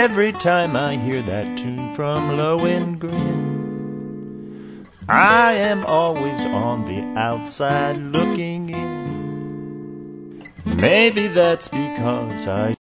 Every time I hear that tune from Lohengrin, I am always on the outside looking in. Maybe that's because I